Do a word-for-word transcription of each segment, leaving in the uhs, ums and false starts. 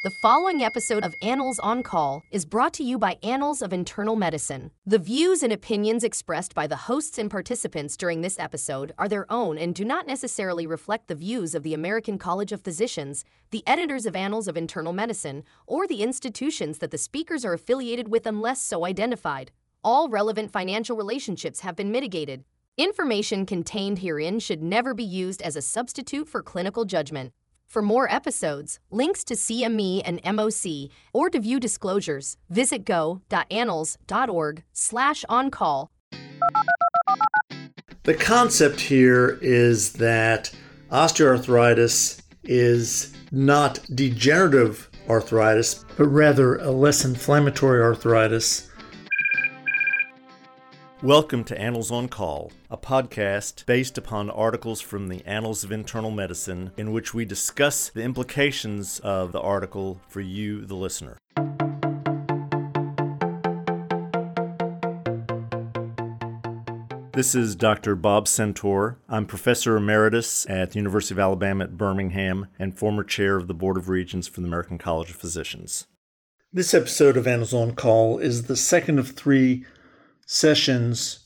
The following episode of Annals on Call is brought to you by Annals of Internal Medicine. The views and opinions expressed by the hosts and participants during this episode are their own and do not necessarily reflect the views of the American College of Physicians, the editors of Annals of Internal Medicine, or the institutions that the speakers are affiliated with unless so identified. All relevant financial relationships have been mitigated. Information contained herein should never be used as a substitute for clinical judgment. For more episodes, links to C M E and M O C, or to view disclosures, visit go.annals.org slash on-call. The concept here is that osteoarthritis is not degenerative arthritis, but rather a less inflammatory arthritis. Welcome to Annals on Call, a podcast based upon articles from the Annals of Internal Medicine in which we discuss the implications of the article for you, the listener. This is Doctor Bob Centaur. I'm Professor Emeritus at the University of Alabama at Birmingham and former Chair of the Board of Regents for the American College of Physicians. This episode of Annals on Call is the second of three sessions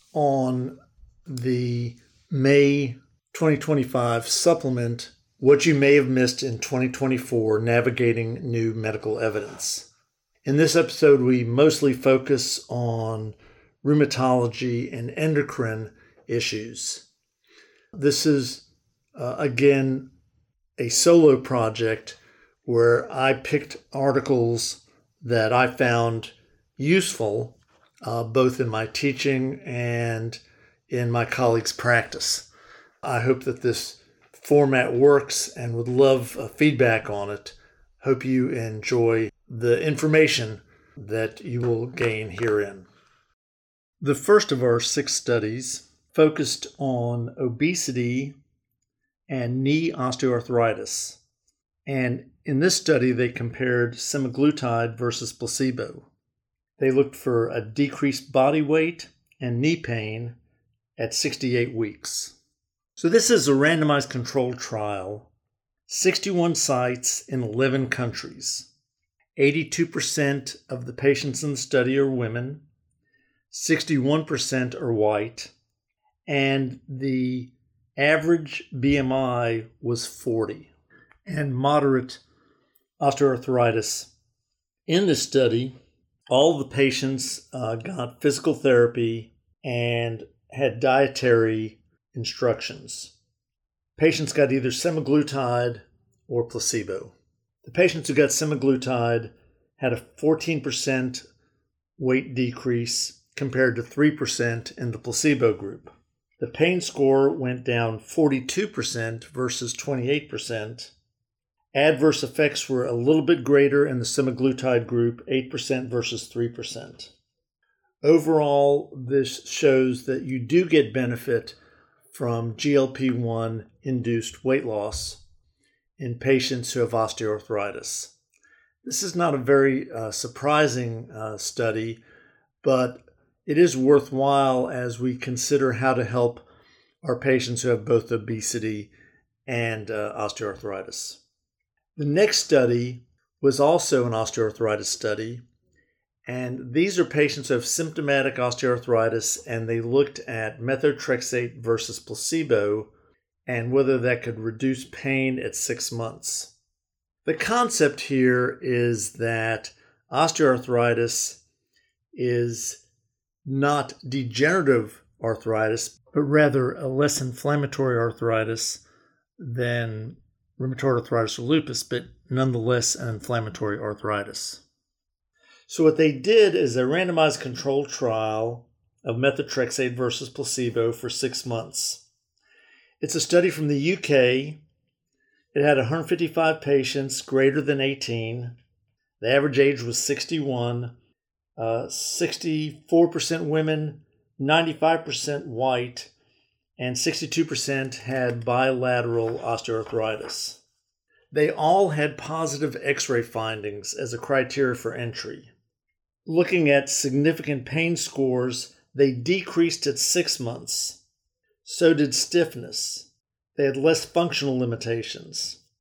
on the May twenty twenty-five supplement, What You May Have Missed in twenty twenty-four, Navigating New Medical Evidence. In this episode, we mostly focus on rheumatology and endocrine issues. This is, uh, again, a solo project where I picked articles that I found useful Uh, both in my teaching and in my colleagues' practice. I hope that this format works and would love uh, feedback on it. Hope you enjoy the information that you will gain herein. The first of our six studies focused on obesity and knee osteoarthritis. And in this study, they compared semaglutide versus placebo. They looked for a decreased body weight and knee pain at sixty-eight weeks. So this is a randomized controlled trial, sixty-one sites in eleven countries. eighty-two percent of the patients in the study are women, sixty-one percent are white, and the average B M I was forty, and moderate osteoarthritis. In this study, all the patients uh, got physical therapy and had dietary instructions. Patients got either semaglutide or placebo. The patients who got semaglutide had a fourteen percent weight decrease compared to three percent in the placebo group. The pain score went down forty-two percent versus twenty-eight percent. Adverse effects were a little bit greater in the semaglutide group, eight percent versus three percent. Overall, this shows that you do get benefit from G L P one induced weight loss in patients who have osteoarthritis. This is not a very uh, surprising uh, study, but it is worthwhile as we consider how to help our patients who have both obesity and uh, osteoarthritis. The next study was also an osteoarthritis study, and these are patients who have symptomatic osteoarthritis, and they looked at methotrexate versus placebo and whether that could reduce pain at six months. The concept here is that osteoarthritis is not degenerative arthritis, but rather a less inflammatory arthritis than rheumatoid arthritis or lupus, but nonetheless an inflammatory arthritis. So what they did is a randomized controlled trial of methotrexate versus placebo for six months. It's a study from the U K. It had one hundred fifty-five patients greater than eighteen. The average age was sixty-one, uh, sixty-four percent women, ninety-five percent white, and sixty-two percent had bilateral osteoarthritis. They all had positive X-ray findings as a criteria for entry. Looking at significant pain scores, they decreased at six months. So did stiffness. They had less functional limitations.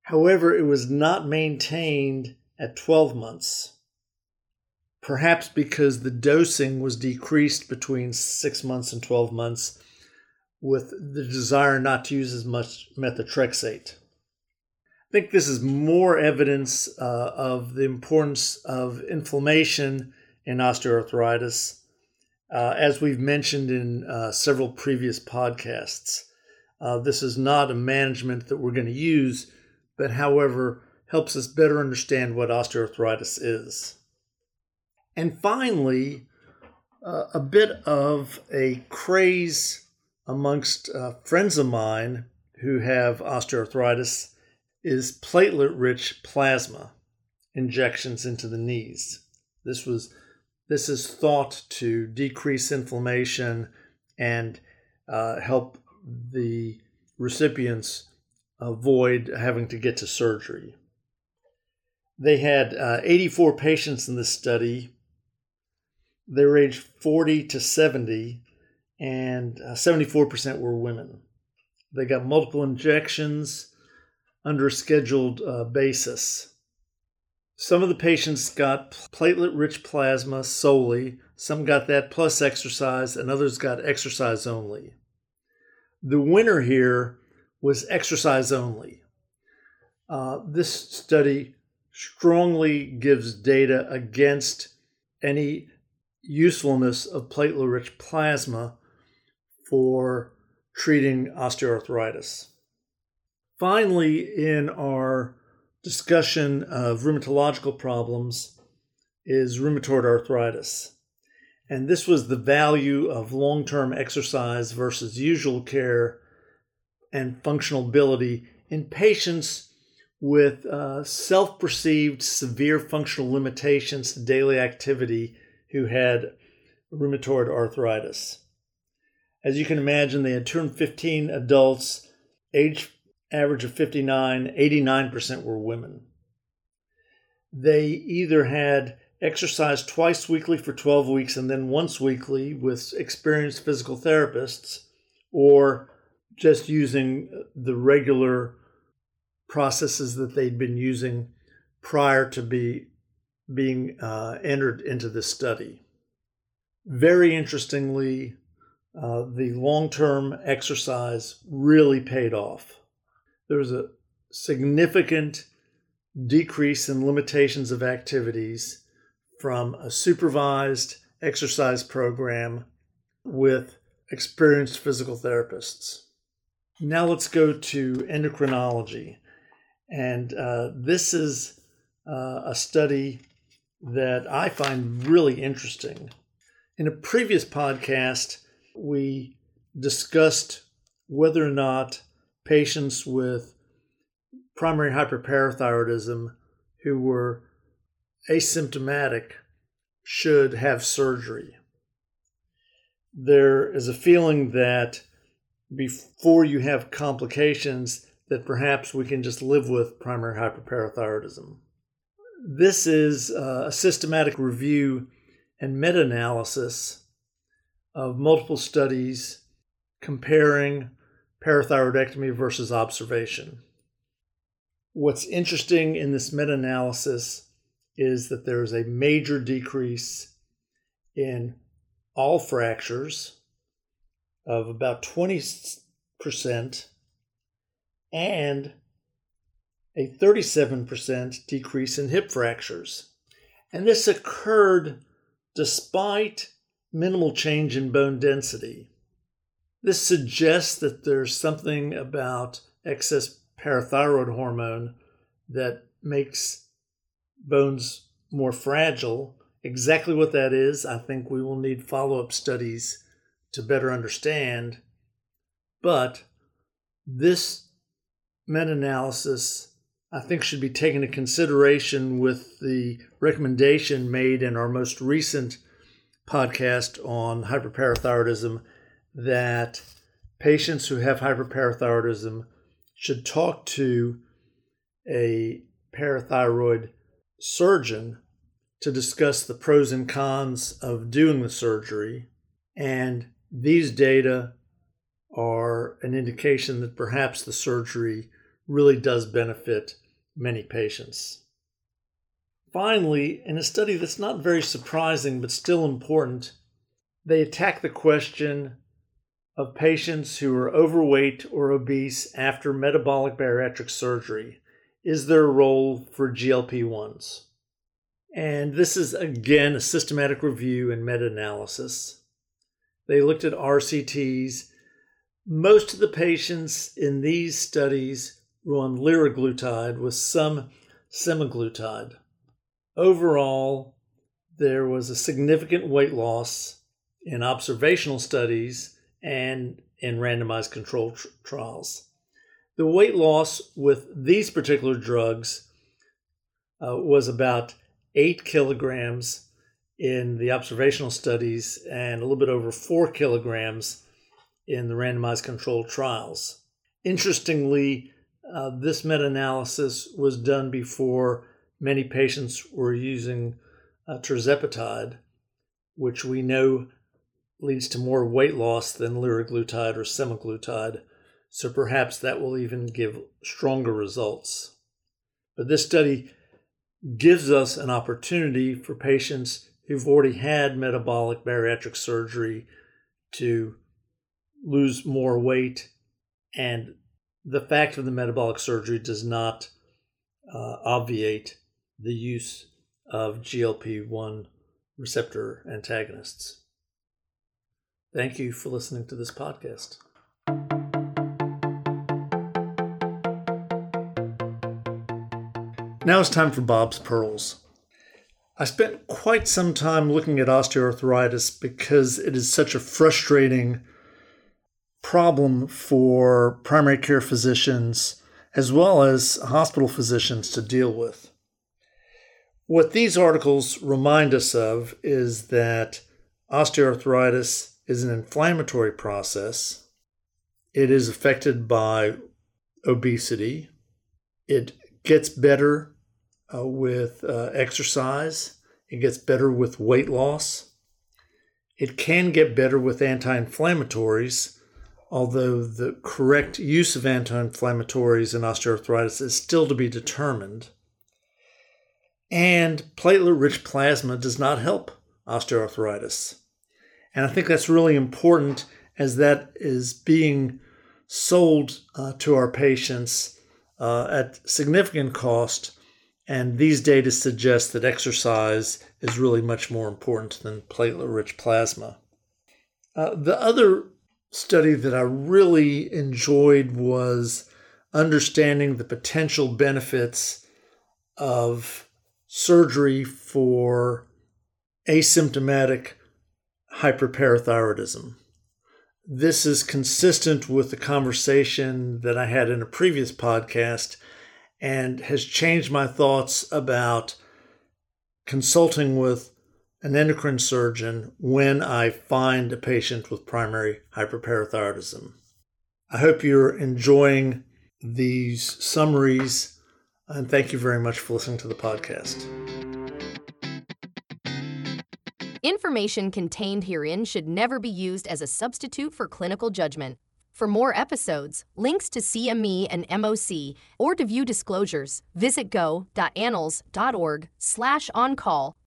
However, it was not maintained at twelve months, perhaps because the dosing was decreased between six months and twelve months with the desire not to use as much methotrexate. I think this is more evidence uh, of the importance of inflammation in osteoarthritis, uh, as we've mentioned in uh, several previous podcasts. Uh, this is not a management that we're going to use, but however, helps us better understand what osteoarthritis is. And finally, uh, a bit of a craze amongst uh, friends of mine who have osteoarthritis is platelet-rich plasma injections into the knees. This was this is thought to decrease inflammation and uh, help the recipients avoid having to get to surgery. They had uh, eighty-four patients in this study. They were aged forty to seventy, and uh, seventy-four percent were women. They got multiple injections under a scheduled uh, basis. Some of the patients got platelet-rich plasma solely, some got that plus exercise, and others got exercise only. The winner here was exercise only. Uh, this study strongly gives data against any usefulness of platelet-rich plasma for treating osteoarthritis. Finally, in our discussion of rheumatological problems is rheumatoid arthritis. And this was the value of long-term exercise versus usual care and functional ability in patients with uh, self-perceived severe functional limitations to daily activity who had rheumatoid arthritis. As you can imagine, they had two hundred fifteen adults, age average of fifty-nine, eighty-nine percent were women. They either had exercise twice weekly for twelve weeks and then once weekly with experienced physical therapists, or just using the regular processes that they'd been using prior to be being uh, entered into this study. Very interestingly, uh, the long-term exercise really paid off. There was a significant decrease in limitations of activities from a supervised exercise program with experienced physical therapists. Now let's go to endocrinology. And uh, this is uh, a study that I find really interesting. In a previous podcast, we discussed whether or not patients with primary hyperparathyroidism who were asymptomatic should have surgery. There is a feeling that before you have complications, that perhaps we can just live with primary hyperparathyroidism. This is a systematic review and meta-analysis of multiple studies comparing parathyroidectomy versus observation. What's interesting in this meta-analysis is that there is a major decrease in all fractures of about twenty percent and a thirty-seven percent decrease in hip fractures. And this occurred despite minimal change in bone density. This suggests that there's something about excess parathyroid hormone that makes bones more fragile. Exactly what that is, I think we will need follow-up studies to better understand. But this meta-analysis, I think, should be taken into consideration with the recommendation made in our most recent podcast on hyperparathyroidism that patients who have hyperparathyroidism should talk to a parathyroid surgeon to discuss the pros and cons of doing the surgery. And these data are an indication that perhaps the surgery really does benefit many patients. Finally, in a study that's not very surprising but still important, they attack the question of patients who are overweight or obese after metabolic bariatric surgery. Is there a role for G L P ones? And this is, again, a systematic review and meta-analysis. They looked at R C Ts. Most of the patients in these studies were on liraglutide with some semaglutide. Overall, there was a significant weight loss in observational studies and in randomized controlled tr- trials. The weight loss with these particular drugs uh, was about eight kilograms in the observational studies and a little bit over four kilograms in the randomized controlled trials. Interestingly, uh, this meta-analysis was done before many patients were using uh, tirzepatide, which we know leads to more weight loss than liraglutide or semaglutide, so perhaps that will even give stronger results. But this study gives us an opportunity for patients who've already had metabolic bariatric surgery to lose more weight, and the fact of the metabolic surgery does not uh, obviate the use of G L P one receptor antagonists. Thank you for listening to this podcast. Now it's time for Bob's Pearls. I spent quite some time looking at osteoarthritis because it is such a frustrating problem for primary care physicians as well as hospital physicians to deal with. What these articles remind us of is that osteoarthritis is an inflammatory process. It is affected by obesity. It gets better uh, with uh, exercise. It gets better with weight loss. It can get better with anti-inflammatories, although the correct use of anti-inflammatories in osteoarthritis is still to be determined. And platelet-rich plasma does not help osteoarthritis. And I think that's really important, as that is being sold uh, to our patients uh, at significant cost. And these data suggest that exercise is really much more important than platelet-rich plasma. Uh, the other study that I really enjoyed was understanding the potential benefits of surgery for asymptomatic hyperparathyroidism. This is consistent with the conversation that I had in a previous podcast and has changed my thoughts about consulting with an endocrine surgeon when I find a patient with primary hyperparathyroidism. I hope you're enjoying these summaries, and thank you very much for listening to the podcast. Information contained herein should never be used as a substitute for clinical judgment. For more episodes, links to C M E and M O C, or to view disclosures, visit go.annals.org slash on-call